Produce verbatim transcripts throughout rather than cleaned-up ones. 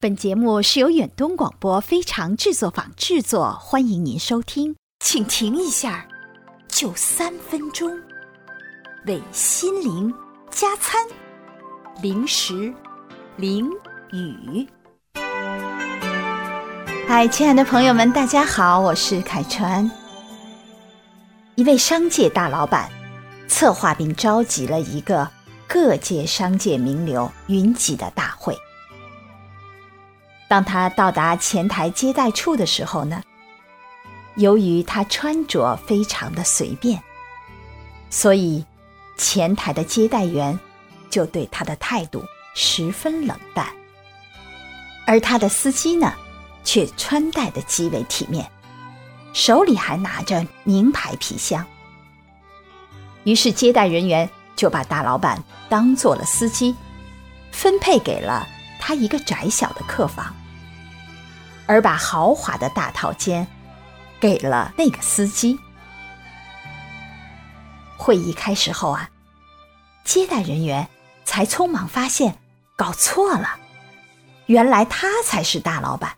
本节目是由远东广播非常制作坊制作，欢迎您收听。请停一下，就三分钟，为心灵加餐。零时淋雨。嗨，亲爱的朋友们，大家好，我是凯川。一位商界大老板策划并召集了一个各界商界名流云集的大会。当他到达前台接待处的时候呢，由于他穿着非常的随便，所以前台的接待员就对他的态度十分冷淡，而他的司机呢，却穿戴得极为体面，手里还拿着名牌皮箱。于是接待人员就把大老板当做了司机，分配给了他一个窄小的客房，而把豪华的大套间给了那个司机。会议开始后啊，接待人员才匆忙发现搞错了，原来他才是大老板，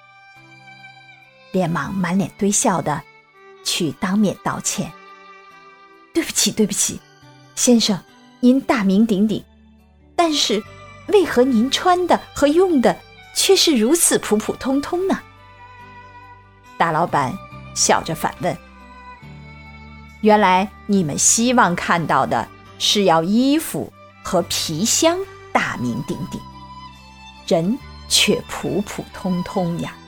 连忙满脸堆笑的去当面道歉。对不起对不起，先生，您大名鼎鼎，但是为何您穿的和用的却是如此普普通通呢？大老板笑着反问。原来你们希望看到的是要衣服和皮箱大名鼎鼎，人却普普通通呀。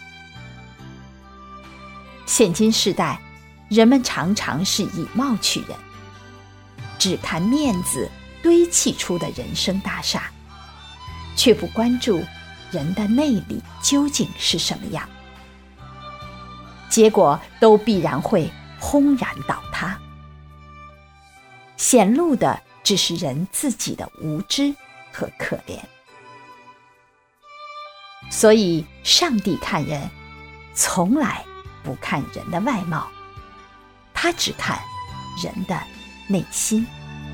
现今世代，人们常常是以貌取人，只看面子堆砌出的人生大厦，却不关注人的内里究竟是什么样，结果都必然会轰然倒塌。显露的只是人自己的无知和可怜。所以上帝看人从来不看人的外貌，他只看人的内心。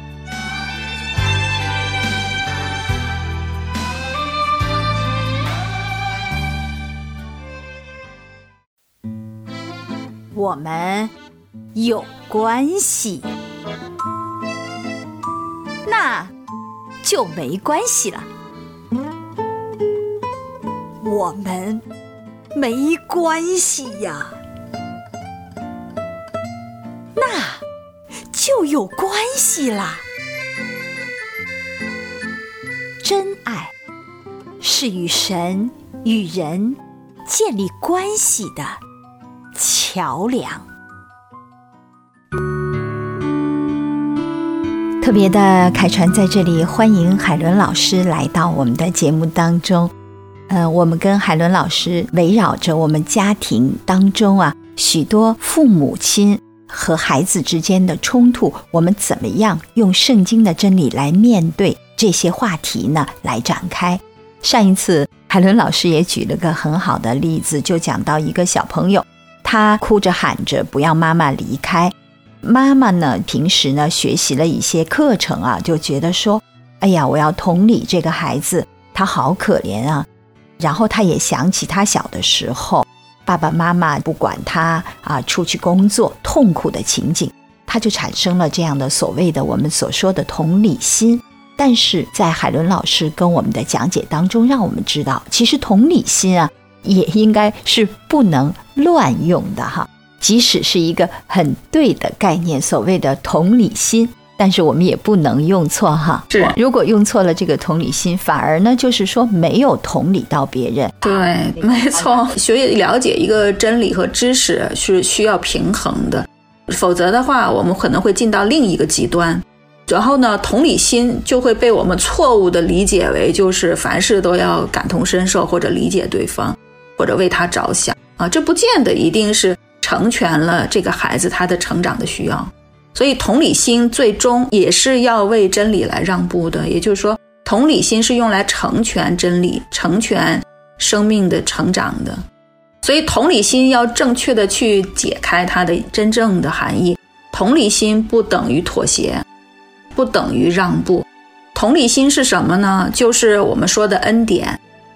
我们有关系，那就没关系了。我们没关系呀，那就有关系啦。真爱是与神与人建立关系的桥梁。特别的，凯传在这里欢迎海伦老师来到我们的节目当中。呃，我们跟海伦老师围绕着我们家庭当中啊，许多父母亲和孩子之间的冲突，我们怎么样用圣经的真理来面对这些话题呢？来展开。上一次海伦老师也举了个很好的例子，就讲到一个小朋友，他哭着喊着不要妈妈离开，妈妈呢平时呢学习了一些课程啊，就觉得说，哎呀，我要同理这个孩子，他好可怜啊。然后他也想起他小的时候，爸爸妈妈不管他啊出去工作痛苦的情景，他就产生了这样的所谓的我们所说的同理心。但是在海伦老师跟我们的讲解当中，让我们知道，其实同理心啊也应该是不能乱用的哈。即使是一个很对的概念，所谓的同理心，但是我们也不能用错哈。是，如果用错了这个同理心，反而呢就是说没有同理到别人。 对，没错。学了解一个真理和知识是需要平衡的，否则的话，我们可能会进到另一个极端。然后呢，同理心就会被我们错误的理解为就是凡事都要感同身受，或者理解对方，或者为他着想啊，这不见得一定是成全了这个孩子他的成长的需要。所以同理心最终也是要为真理来让步的，也就是说同理心是用来成全真理，成全生命的成长的。所以同理心要正确的去解开它的真正的含义。同理心不等于妥协，不等于让步。同理心是什么呢？就是我们说的恩典。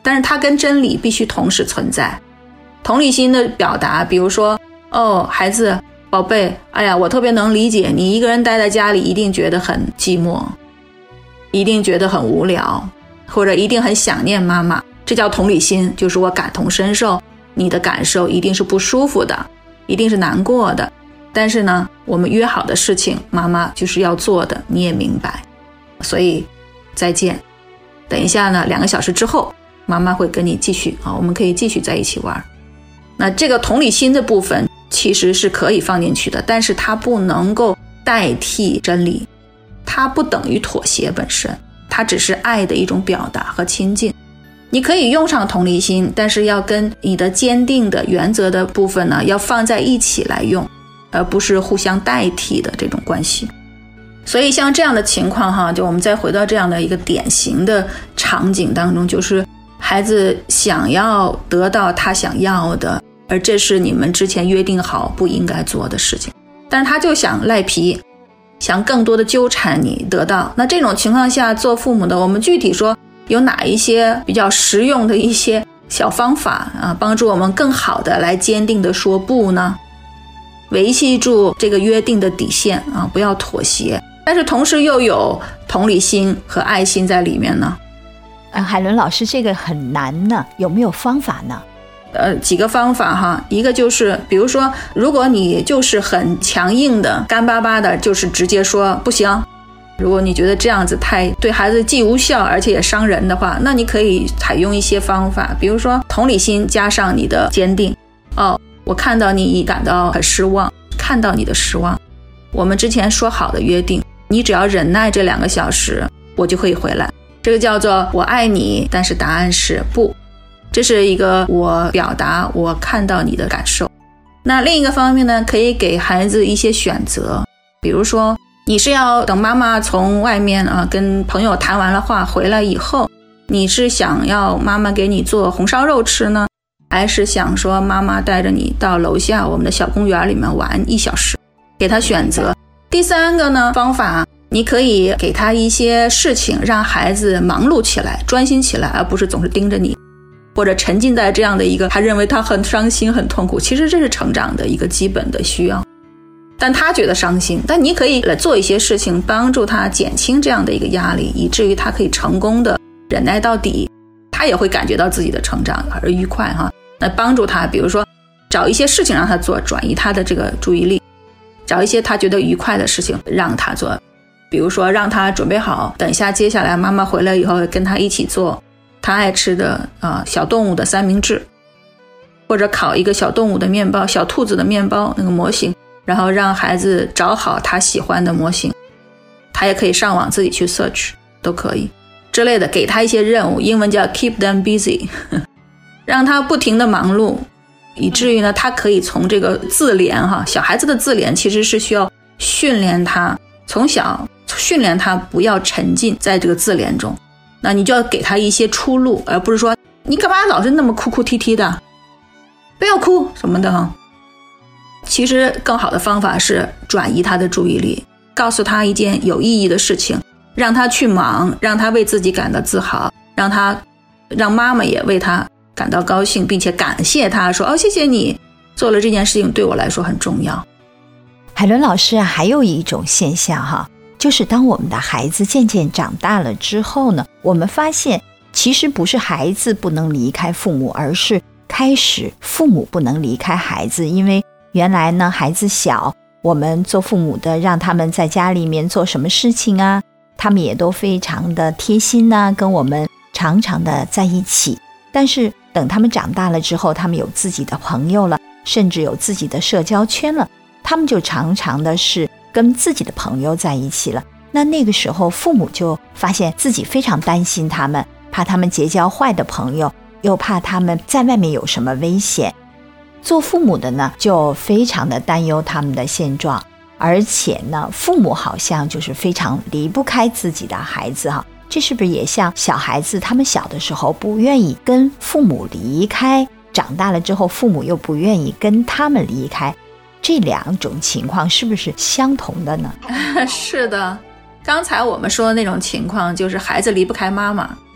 但是它跟真理必须同时存在。同理心的表达，比如说，哦，孩子，宝贝，哎呀，我特别能理解你一个人待在家里一定觉得很寂寞，一定觉得很无聊，或者一定很想念妈妈，这叫同理心，就是我感同身受，你的感受一定是不舒服的，一定是难过的，但是呢，我们约好的事情妈妈就是要做的，你也明白，所以再见，等一下呢，两个小时之后妈妈会跟你继续啊，我们可以继续在一起玩。那这个同理心的部分其实是可以放进去的，但是它不能够代替真理，它不等于妥协本身，它只是爱的一种表达和亲近。你可以用上同理心，但是要跟你的坚定的原则的部分呢，要放在一起来用，而不是互相代替的这种关系。所以像这样的情况哈，就我们再回到这样的一个典型的场景当中，就是孩子想要得到他想要的，而这是你们之前约定好不应该做的事情，但是他就想赖皮，想更多的纠缠你得到。那这种情况下，做父母的我们具体说有哪一些比较实用的一些小方法啊，帮助我们更好的来坚定的说不呢？维系住这个约定的底线啊，不要妥协，但是同时又有同理心和爱心在里面呢。 呃，海伦老师，这个很难呢，有没有方法呢？ 呃，几个方法哈，一个就是比如说，如果你就是很强硬的干巴巴的，就是直接说不行，如果你觉得这样子太对孩子既无效而且也伤人的话，那你可以采用一些方法，比如说同理心加上你的坚定。哦，我看到你感到很失望，看到你的失望，我们之前说好的约定，你只要忍耐这两个小时，我就可以回来。这个叫做我爱你，但是答案是不。这是一个我表达我看到你的感受。那另一个方面呢，可以给孩子一些选择，比如说你是要等妈妈从外面啊跟朋友谈完了话回来以后，你是想要妈妈给你做红烧肉吃呢，还是想说妈妈带着你到楼下我们的小公园里面玩一小时，给他选择。第三个呢方法，你可以给他一些事情让孩子忙碌起来，专心起来，而不是总是盯着你，或者沉浸在这样的一个他认为他很伤心很痛苦，其实这是成长的一个基本的需要，但他觉得伤心，但你可以来做一些事情帮助他减轻这样的一个压力，以至于他可以成功的忍耐到底，他也会感觉到自己的成长而愉快哈。那帮助他，比如说找一些事情让他做，转移他的这个注意力，找一些他觉得愉快的事情让他做，比如说让他准备好等一下接下来妈妈回来以后跟他一起做他爱吃的、呃、小动物的三明治，或者烤一个小动物的面包，小兔子的面包那个模型，然后让孩子找好他喜欢的模型，他也可以上网自己去 search 都可以之类的，给他一些任务，英文叫 keep them busy 让他不停的忙碌，以至于呢他可以从这个自怜哈，小孩子的自怜其实是需要训练他，从小训练他不要沉浸在这个自怜中，那你就要给他一些出路，而不是说你干嘛老是那么哭哭啼啼的，不要哭什么的哈。其实更好的方法是转移他的注意力，告诉他一件有意义的事情，让他去忙，让他为自己感到自豪，让他让妈妈也为他感到高兴，并且感谢他说，哦，谢谢你做了这件事情，对我来说很重要。 海伦老师啊，还有一种现象哈，就是当我们的孩子渐渐长大了之后呢，我们发现其实不是孩子不能离开父母，而是开始父母不能离开孩子。因为原来呢孩子小，我们做父母的让他们在家里面做什么事情啊，他们也都非常的贴心啊，跟我们常常的在一起。但是等他们长大了之后，他们有自己的朋友了，甚至有自己的社交圈了，他们就常常的是跟自己的朋友在一起了。那那个时候父母就发现自己非常担心他们，怕他们结交坏的朋友，又怕他们在外面有什么危险。做父母的呢就非常的担忧他们的现状，而且呢父母好像就是非常离不开自己的孩子哈。这是不是也像小孩子他们小的时候不愿意跟父母离开，长大了之后父母又不愿意跟他们离开，这两种情况是不是相同的呢？ 是的，刚才我们说的那种情况就是孩子离不开妈妈，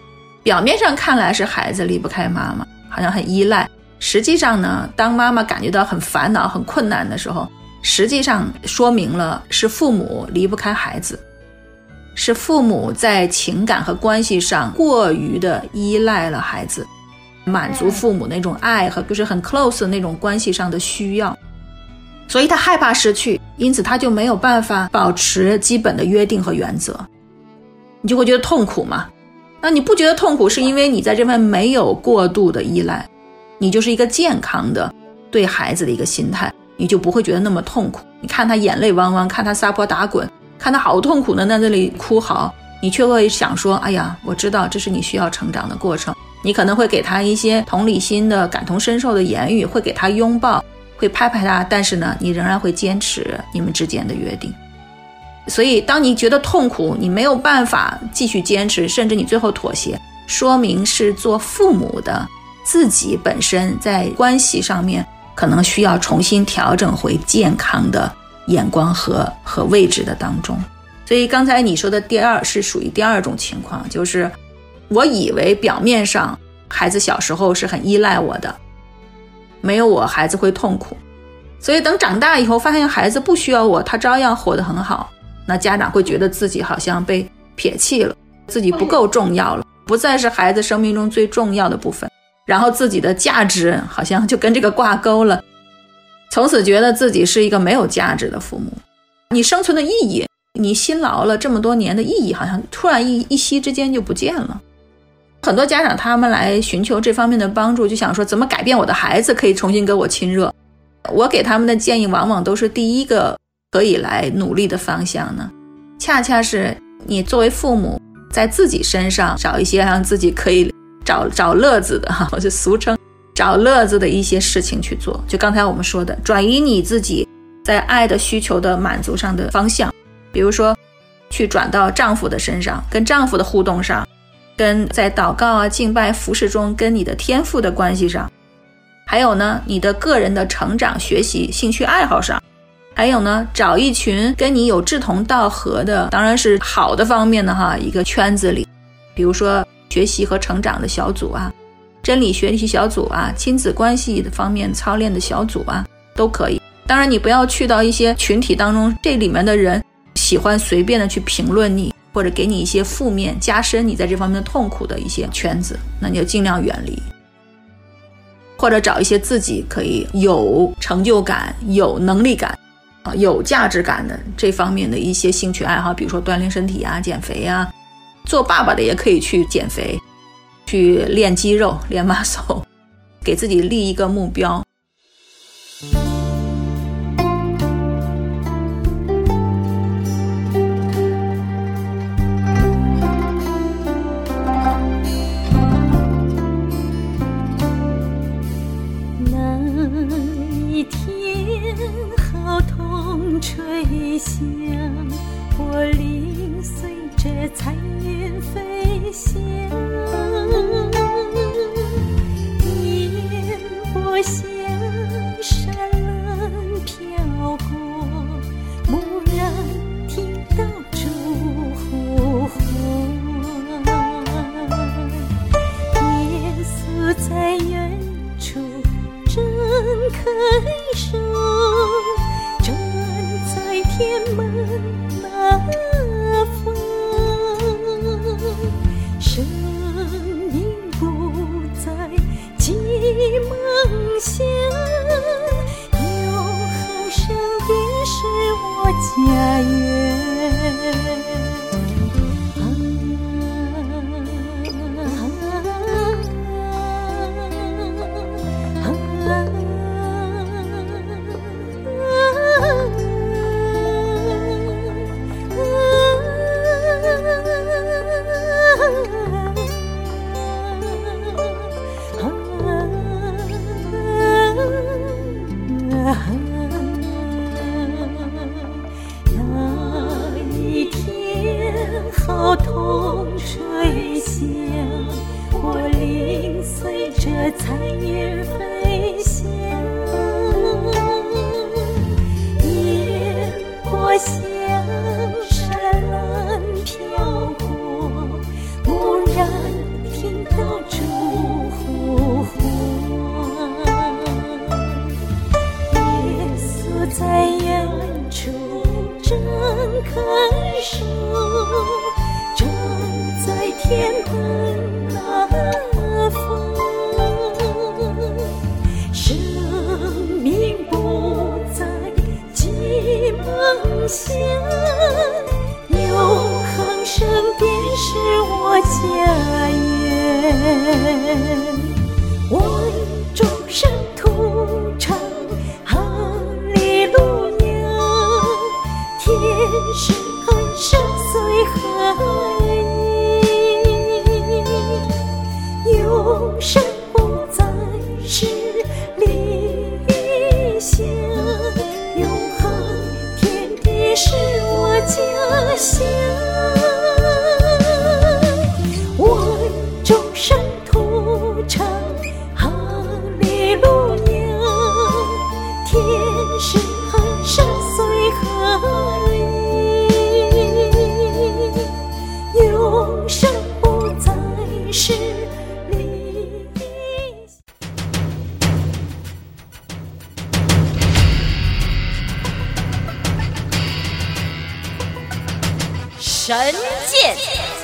表面上看来是孩子离不开妈妈，好像很依赖，实际上呢，当妈妈感觉到很烦恼很困难的时候，实际上说明了是父母离不开孩子，是父母在情感和关系上过于的依赖了孩子，满足父母那种爱和就是很 close 的那种关系上的需要，所以他害怕失去，因此他就没有办法保持基本的约定和原则，你就会觉得痛苦嘛。那你不觉得痛苦，是因为你在这份没有过度的依赖，你就是一个健康的对孩子的一个心态，你就不会觉得那么痛苦。你看他眼泪汪汪，看他撒泼打滚，看他好痛苦的在那里哭嚎，你却会想说，哎呀，我知道这是你需要成长的过程。你可能会给他一些同理心的感同身受的言语，会给他拥抱，会拍拍他，但是呢，你仍然会坚持你们之间的约定。所以当你觉得痛苦，你没有办法继续坚持，甚至你最后妥协，说明是做父母的自己本身在关系上面可能需要重新调整回健康的眼光和和位置的当中。所以刚才你说的第二是属于第二种情况，就是我以为表面上孩子小时候是很依赖我的，没有我孩子会痛苦，所以等长大以后发现孩子不需要我，他照样活得很好，那家长会觉得自己好像被撇弃了，自己不够重要了，不再是孩子生命中最重要的部分，然后自己的价值好像就跟这个挂钩了，从此觉得自己是一个没有价值的父母。你生存的意义，你辛劳了这么多年的意义，好像突然一一夕之间就不见了。很多家长他们来寻求这方面的帮助，就想说怎么改变我的孩子可以重新跟我亲热。我给他们的建议往往都是第一个可以来努力的方向呢，恰恰是你作为父母在自己身上找一些让自己可以找找乐子的，我就俗称找乐子的一些事情去做。就刚才我们说的，转移你自己在爱的需求的满足上的方向，比如说去转到丈夫的身上，跟丈夫的互动上，跟在祷告啊、敬拜、服事中跟你的天父的关系上，还有呢你的个人的成长、学习、兴趣爱好上，还有呢找一群跟你有志同道合的，当然是好的方面的哈，一个圈子里，比如说学习和成长的小组啊，真理学习小组啊，亲子关系方面操练的小组啊，都可以。当然你不要去到一些群体当中，这里面的人喜欢随便的去评论你，或者给你一些负面加深你在这方面的痛苦的一些圈子，那你就尽量远离。或者找一些自己可以有成就感、有能力感、有价值感的这方面的一些兴趣爱好，比如说锻炼身体啊、减肥啊，做爸爸的也可以去减肥，去练肌肉、练 muscle， 给自己立一个目标。 吹响，我领随着彩云飞翔，烟波像山峦飘过，蓦然听到烛火唤，耶稣在远处正开手，天门那方，声音不再寂梦乡，永恒圣殿是我家园。好痛吹响，我领随着彩云飞翔，烟波像山峦飘过，蓦然听我终身途唱哈利路亚，天使和神随和你，永生不再是理想，永恒天地是我家乡。我终身途唱哈利路亚，天使和神随和你，永生不再是理想。神剑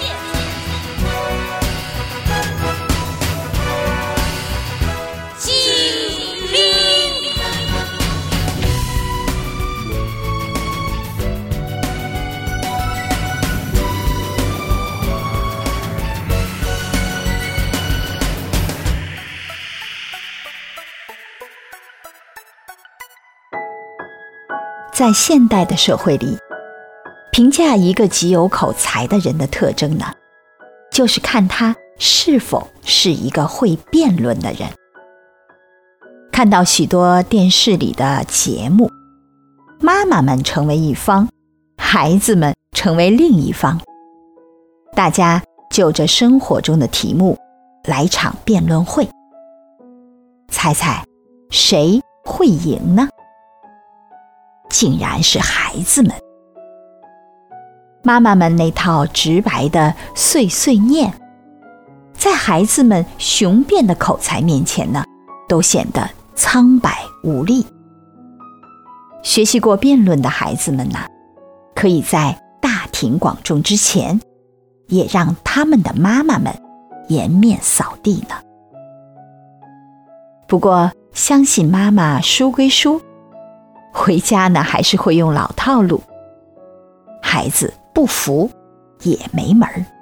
在现代的社会里，评价一个极有口才的人的特征呢，就是看他是否是一个会辩论的人。看到许多电视里的节目，妈妈们成为一方，孩子们成为另一方，大家就着生活中的题目来场辩论会，猜猜谁会赢呢？竟然是孩子们。妈妈们那套直白的碎碎念，在孩子们雄辩的口才面前呢，都显得苍白无力。学习过辩论的孩子们呢，可以在大庭广众之前，也让他们的妈妈们颜面扫地呢。不过，相信妈妈输归输，回家呢还是会用老套路，孩子不服也没门儿。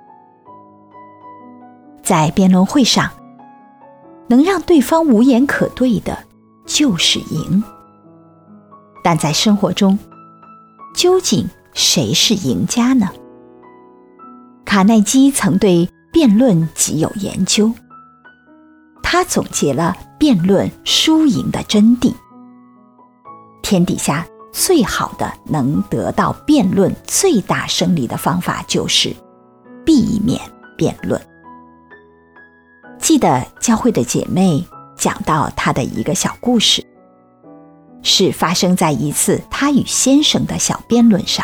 在辩论会上，能让对方无言可对的就是赢。但在生活中，究竟谁是赢家呢？卡耐基曾对辩论极有研究，他总结了辩论输赢的真谛。天底下最好的能得到辩论最大胜利的方法，就是避免辩论。记得教会的姐妹讲到她的一个小故事，是发生在一次她与先生的小辩论上。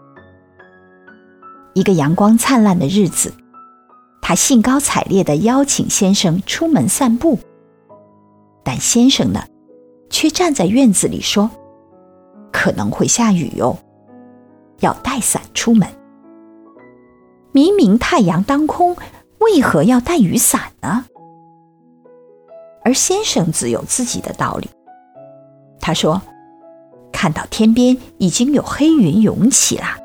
一个阳光灿烂的日子，她兴高采烈地邀请先生出门散步，但先生呢，却站在院子里说，可能会下雨哟，要带伞出门。明明太阳当空，为何要带雨伞呢？而先生自有自己的道理，他说，看到天边已经有黑云涌起了。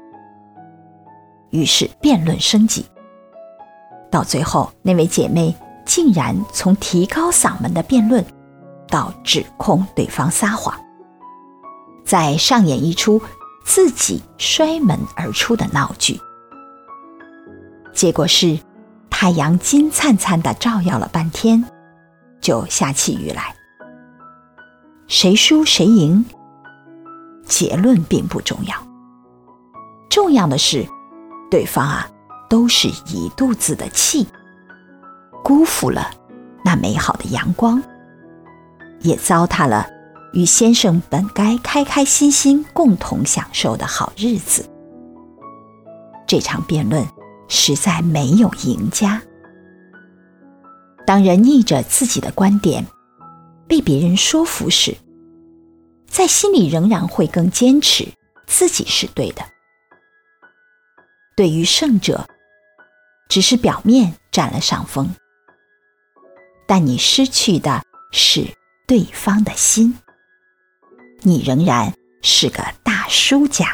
于是辩论升级，到最后那位姐妹竟然从提高嗓门的辩论到指控对方撒谎，再上演一出自己摔门而出的闹剧。结果是太阳金灿灿地照耀了半天，就下起雨来。谁输谁赢，结论并不重要，重要的是对方啊，都是一肚子的气，辜负了那美好的阳光，也糟蹋了与先生本该开开心心共同享受的好日子。这场辩论实在没有赢家。当人逆着自己的观点被别人说服时，在心里仍然会更坚持自己是对的。对于胜者，只是表面占了上风，但你失去的是对方的心，你仍然是个大输家。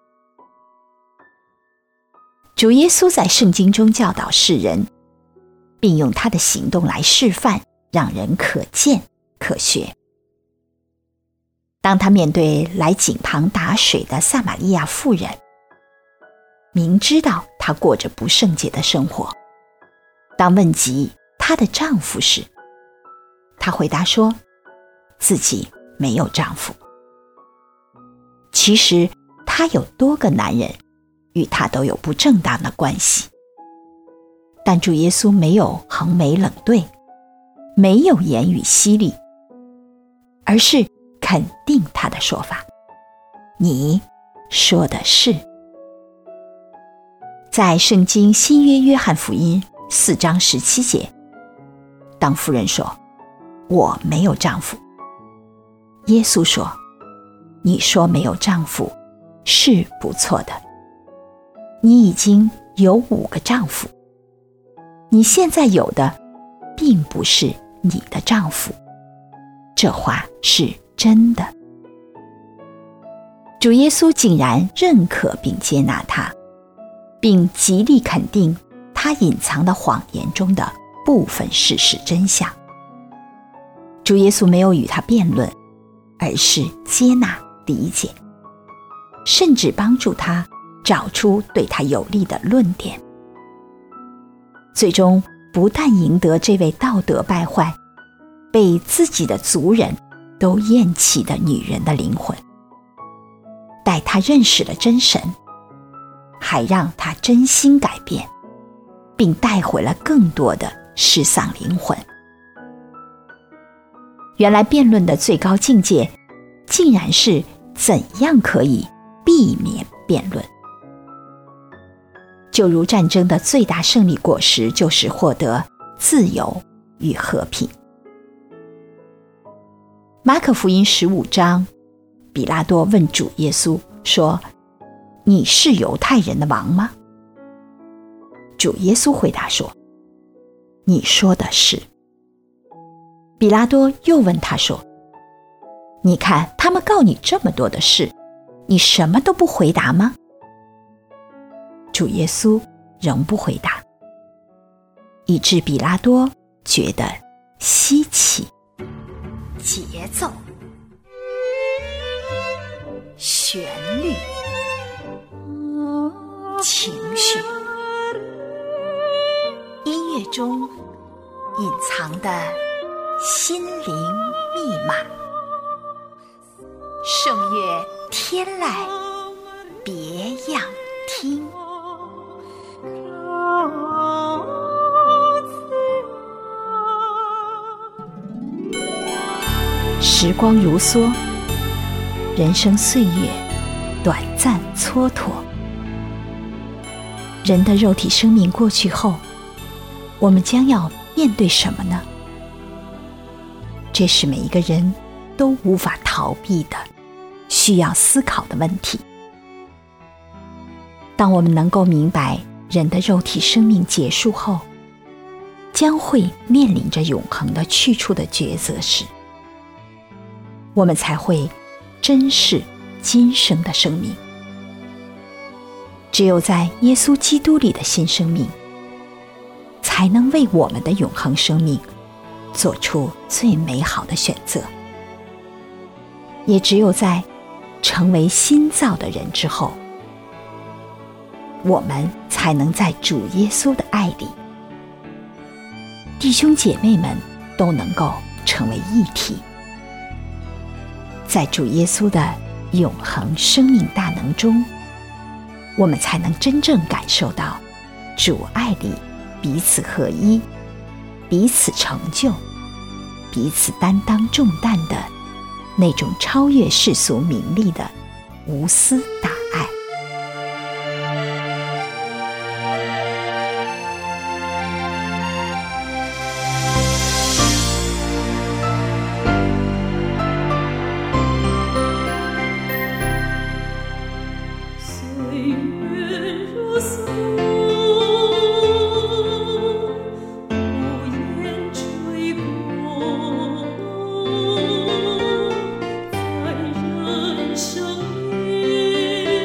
主耶稣在圣经中教导世人， 并用他的行动来示范，让人可见可学。当他面对来井旁打水的撒玛利亚妇人，明知道她过着不圣洁的生活，当问及她的丈夫时，她回答说自己没有丈夫。其实她有多个男人，与她都有不正当的关系。但主耶稣没有横眉冷对，没有言语犀利，而是肯定他的说法。你说的是。在圣经新约约翰福音四章十七节，当妇人说我没有丈夫，耶稣说你说没有丈夫是不错的，你已经有五个丈夫，你现在有的并不是你的丈夫，这话是真的。主耶稣竟然认可并接纳他，并极力肯定他隐藏的谎言中的部分事实真相。主耶稣没有与他辩论，而是接纳理解，甚至帮助他找出对他有利的论点，最终不但赢得这位道德败坏、被自己的族人都厌弃的女人的灵魂，带她认识了真神，还让她真心改变，并带回了更多的失丧灵魂。原来辩论的最高境界，竟然是怎样可以避免辩论。就如战争的最大胜利果实就是获得自由与和平。马可福音十五章，比拉多问主耶稣说，你是犹太人的王吗？主耶稣回答说，你说的是。比拉多又问他说，你看他们告你这么多的事，你什么都不回答吗？主耶稣仍不回答，以致比拉多觉得稀奇。节奏、旋律、情绪，音乐中隐藏的心灵密码。圣乐天籁，别样听。时光如梭，人生岁月短暂蹉跎。人的肉体生命过去后，我们将要面对什么呢？这是每一个人都无法逃避的，需要思考的问题。当我们能够明白人的肉体生命结束后，将会面临着永恒的去处的抉择时，我们才会珍视今生的生命。只有在耶稣基督里的新生命，才能为我们的永恒生命做出最美好的选择。也只有在成为新造的人之后，我们才能在主耶稣的爱里，弟兄姐妹们都能够成为一体。在主耶稣的永恒生命大能中，我们才能真正感受到主爱里彼此合一、彼此成就、彼此担当重担的那种超越世俗名利的无私大爱。 生命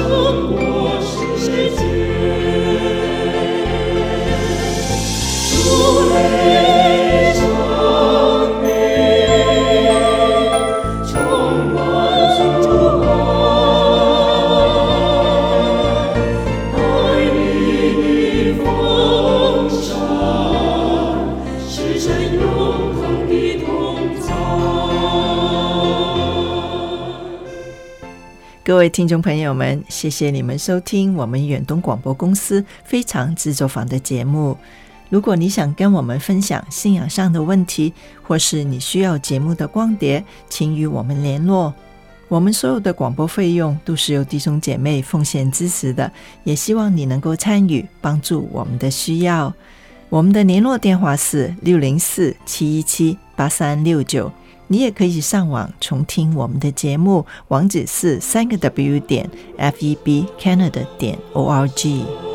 各位听众朋友们，谢谢你们收听我们远东广播公司非常制作坊的节目。如果你想跟我们分享信仰上的问题，或是你需要节目的光碟，请与我们联络。我们所有的广播费用都是由弟兄姐妹奉献支持的，也希望你能够参与，帮助我们的需要。我们的联络电话是六零四七一七八三六九，你也可以上网重听我们的节目，网址是三个 W 点 F E B Canada 点 O R G。